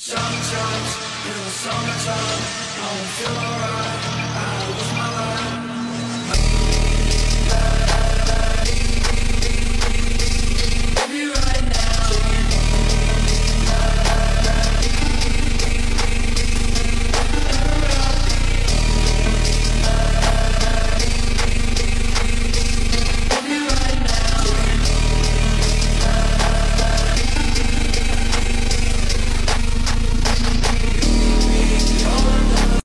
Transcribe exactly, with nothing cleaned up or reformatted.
Sometimes in the summertime, I don't feel alright. I lose my life.